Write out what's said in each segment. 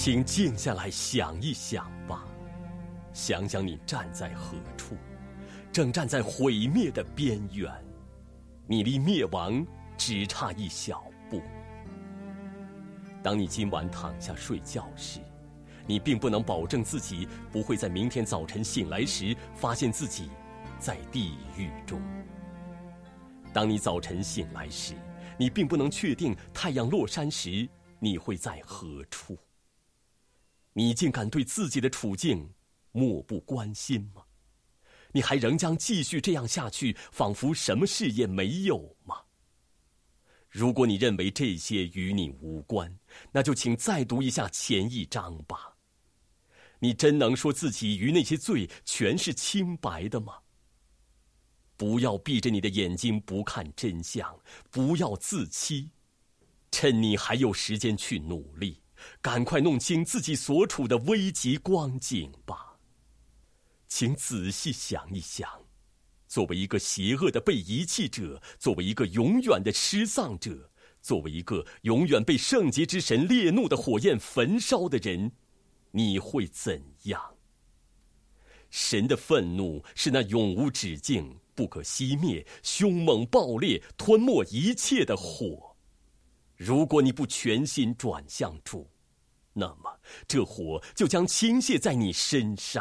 请静下来想一想吧，想想你站在何处，正站在毁灭的边缘，你离灭亡只差一小步。当你今晚躺下睡觉时，你并不能保证自己不会在明天早晨醒来时发现自己在地狱中。当你早晨醒来时，你并不能确定太阳落山时你会在何处。你竟敢对自己的处境漠不关心吗？你还仍将继续这样下去，仿佛什么事也没有吗？如果你认为这些与你无关，那就请再读一下前一章吧。你真能说自己与那些罪全是清白的吗？不要闭着你的眼睛不看真相，不要自欺，趁你还有时间去努力，赶快弄清自己所处的危急光景吧。请仔细想一想，作为一个邪恶的被遗弃者，作为一个永远的失丧者，作为一个永远被圣洁之神烈怒的火焰焚烧的人，你会怎样？神的愤怒是那永无止境、不可熄灭、凶猛暴烈、吞没一切的火。如果你不全心转向主，那么这火就将倾泻在你身上。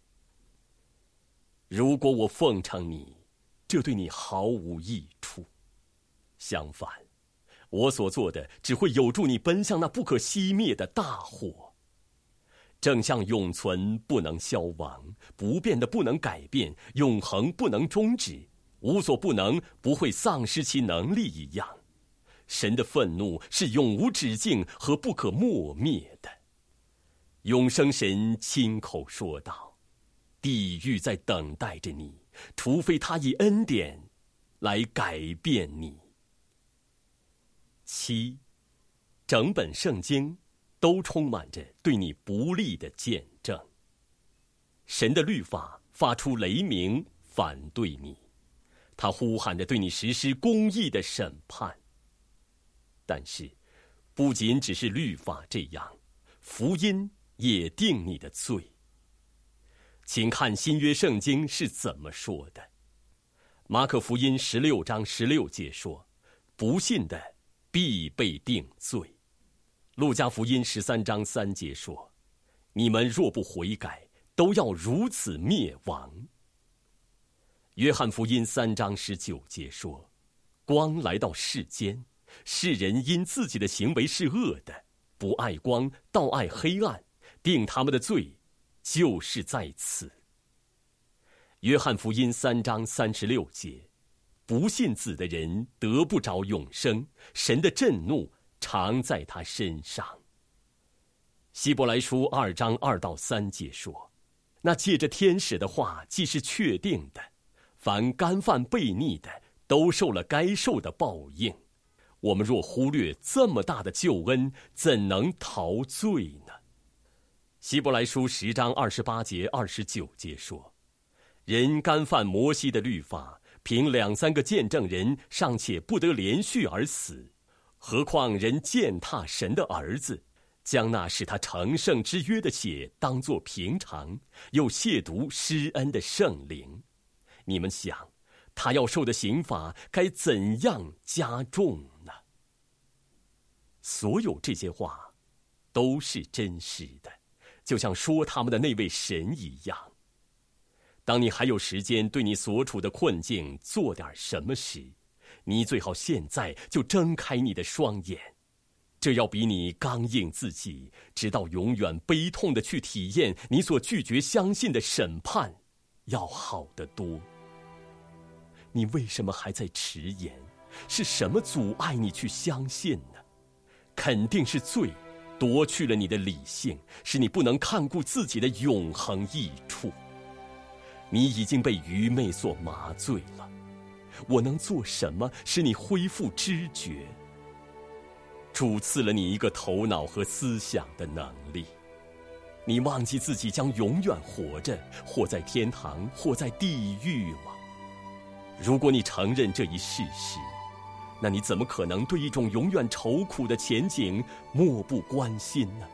如果我奉承你，这对你毫无益处。相反，我所做的只会有助你奔向那不可熄灭的大火。正像永存不能消亡，不变的不能改变，永恒不能终止，无所不能不会丧失其能力一样，神的愤怒是永无止境和不可磨灭的。永生神亲口说道，地狱在等待着你，除非他以恩典来改变你。7. 整本圣经都充满着对你不利的见证。神的律法发出雷鸣，反对你，他呼喊着对你实施公义的审判。但是不仅只是律法这样，福音也定你的罪。请看新约圣经是怎么说的。马可福音16章16节说，不信的必被定罪。路加福音13章3节说，你们若不悔改，都要如此灭亡。约翰福音3章19节说，光来到世间，世人因自己的行为是恶的，不爱光，倒爱黑暗，定他们的罪就是在此。约翰福音3章36节，不信子的人得不着永生，神的震怒常在他身上。希伯来书2章2到3节说，那借着天使的话既是确定的，凡干犯悖逆的都受了该受的报应。我们若忽略这么大的救恩，怎能逃罪呢？希伯来书10章28节29节说，人干犯摩西的律法，凭2、3个见证人尚且不得连续而死，何况人践踏神的儿子，将那使他成圣之约的血当作平常，又亵渎施恩的圣灵。你们想，他要受的刑罚该怎样加重呢？所有这些话都是真实的，就像说他们的那位神一样。当你还有时间对你所处的困境做点什么时，你最好现在就睁开你的双眼，这要比你刚硬自己，直到永远悲痛地去体验你所拒绝相信的审判，要好得多。你为什么还在迟延？是什么阻碍你去相信呢？肯定是罪夺去了你的理性，使你不能看顾自己的永恒益处。你已经被愚昧所麻醉了，我能做什么使你恢复知觉？主赐了你一个头脑和思想的能力，你忘记自己将永远活着，或在天堂，或在地狱吗？如果你承认这一事实，那你怎么可能对一种永远愁苦的前景漠不关心呢？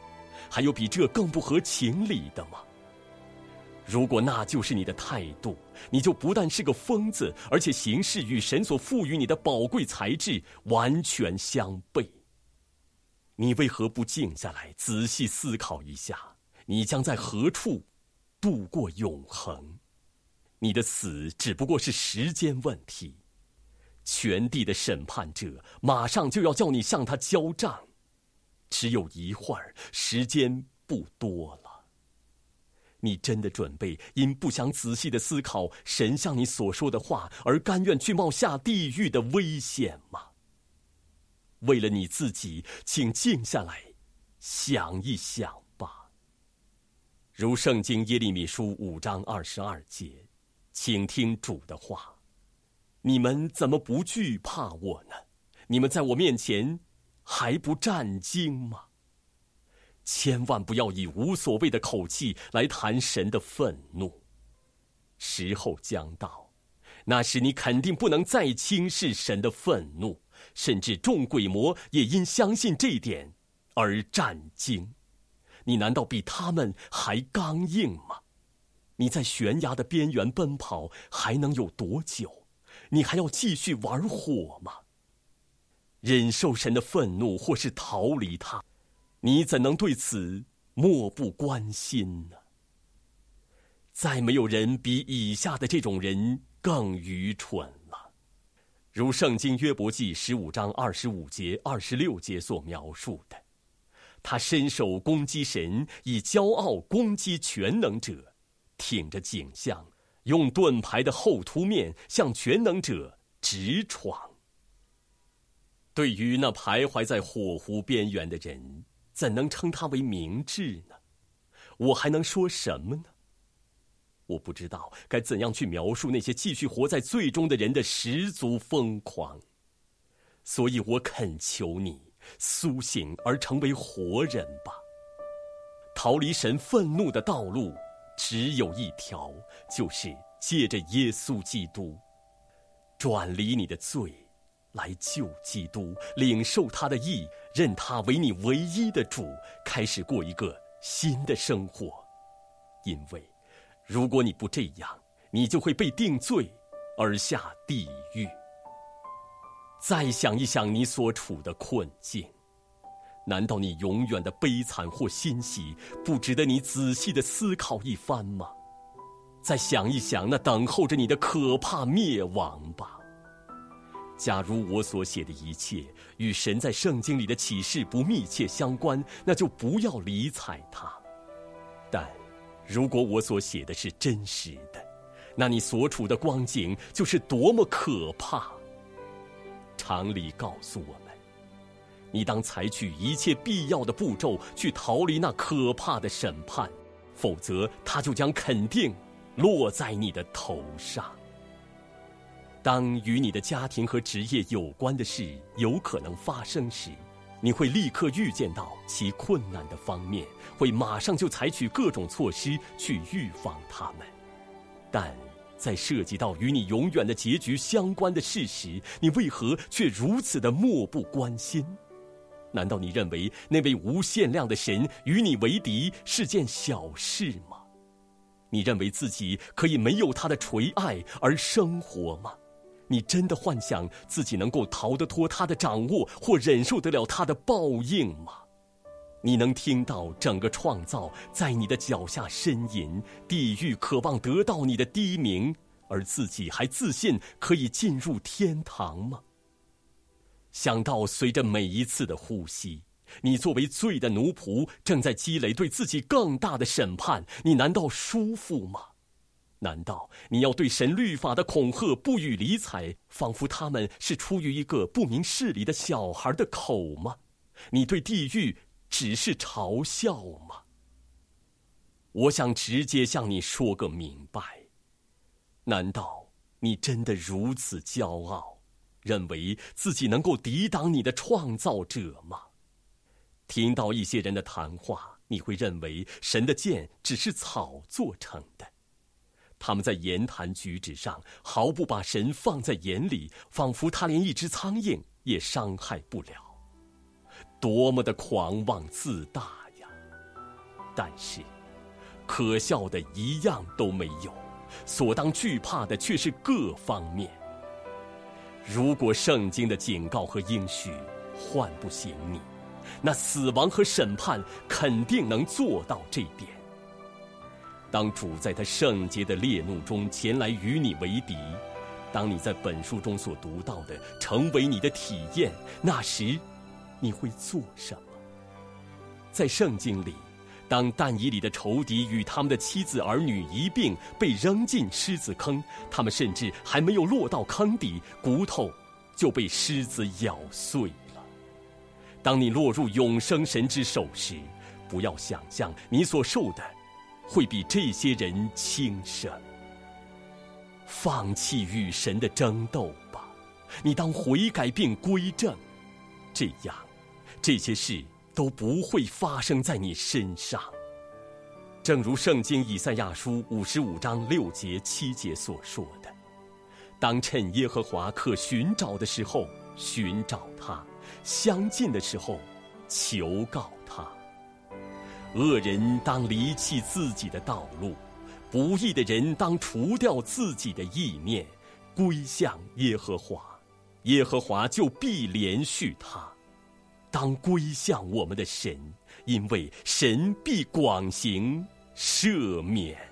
还有比这更不合情理的吗？如果那就是你的态度，你就不但是个疯子，而且行事与神所赋予你的宝贵才智完全相悖。你为何不静下来，仔细思考一下，你将在何处度过永恒？你的死只不过是时间问题，全地的审判者马上就要叫你向他交账，只有一会儿，时间不多了。你真的准备因不想仔细的思考神向你所说的话，而甘愿去冒下地狱的危险吗？为了你自己，请静下来想一想吧。如圣经耶利米书5章22节，请听主的话：你们怎么不惧怕我呢？你们在我面前还不战惊吗？千万不要以无所谓的口气来谈神的愤怒。时候将到，那时你肯定不能再轻视神的愤怒，甚至众鬼魔也因相信这一点而战惊。你难道比他们还刚硬吗？你在悬崖的边缘奔跑还能有多久？你还要继续玩火吗？忍受神的愤怒或是逃离他，你怎能对此漠不关心呢？再没有人比以下的这种人更愚蠢了。如圣经约伯记15章25节26节所描述的，他伸手攻击神，以骄傲攻击全能者，挺着颈项，用盾牌的后凸面向全能者直闯。对于那徘徊在火湖边缘的人，怎能称他为明智呢？我还能说什么呢？我不知道该怎样去描述那些继续活在罪中的人的十足疯狂，所以我恳求你苏醒而成为活人吧。逃离神愤怒的道路只有一条，就是借着耶稣基督转离你的罪，来救基督，领受他的义，认他为你唯一的主，开始过一个新的生活。因为如果你不这样，你就会被定罪而下地狱。再想一想你所处的困境，难道你永远的悲惨或欣喜不值得你仔细的思考一番吗？再想一想那等候着你的可怕灭亡吧。假如我所写的一切与神在圣经里的启示不密切相关，那就不要理睬它。但如果我所写的是真实的，那你所处的光景就是多么可怕。常理告诉我们，你当采取一切必要的步骤去逃离那可怕的审判，否则它就将肯定落在你的头上。当与你的家庭和职业有关的事有可能发生时，你会立刻预见到其困难的方面，会马上就采取各种措施去预防它们。但在涉及到与你永远的结局相关的事时，你为何却如此的漠不关心？难道你认为那位无限量的神与你为敌是件小事吗？你认为自己可以没有他的垂爱而生活吗？你真的幻想自己能够逃得脱他的掌握，或忍受得了他的报应吗？你能听到整个创造在你的脚下呻吟，地狱渴望得到你的低鸣，而自己还自信可以进入天堂吗？想到随着每一次的呼吸，你作为罪的奴仆正在积累对自己更大的审判，你难道舒服吗？难道你要对神律法的恐吓不予理睬，仿佛他们是出于一个不明事理的小孩的口吗？你对地狱只是嘲笑吗？我想直接向你说个明白，难道你真的如此骄傲，认为自己能够抵挡你的创造者吗？听到一些人的谈话，你会认为神的剑只是草做成的。他们在言谈举止上毫不把神放在眼里，仿佛他连一只苍蝇也伤害不了。多么的狂妄自大呀！ 但是可笑的一样都没有，所当惧怕的却是各方面。如果圣经的警告和应许唤不醒你，那死亡和审判肯定能做到这点。当主在他圣洁的烈怒中前来与你为敌，当你在本书中所读到的成为你的体验，那时你会做什么？在圣经里，当但以理的仇敌与他们的妻子儿女一并被扔进狮子坑，他们甚至还没有落到坑底，骨头就被狮子咬碎了。当你落入永生神之手时，不要想象你所受的会比这些人轻省。放弃与神的争斗吧，你当悔改并归正，这样这些事都不会发生在你身上。正如圣经以赛亚书55章6节7节所说的，当趁耶和华可寻找的时候寻找他，相近的时候求告他。恶人当离弃自己的道路，不义的人当除掉自己的意念，归向耶和华，耶和华就必怜恤他。当归向我们的神，因为神必广行赦免。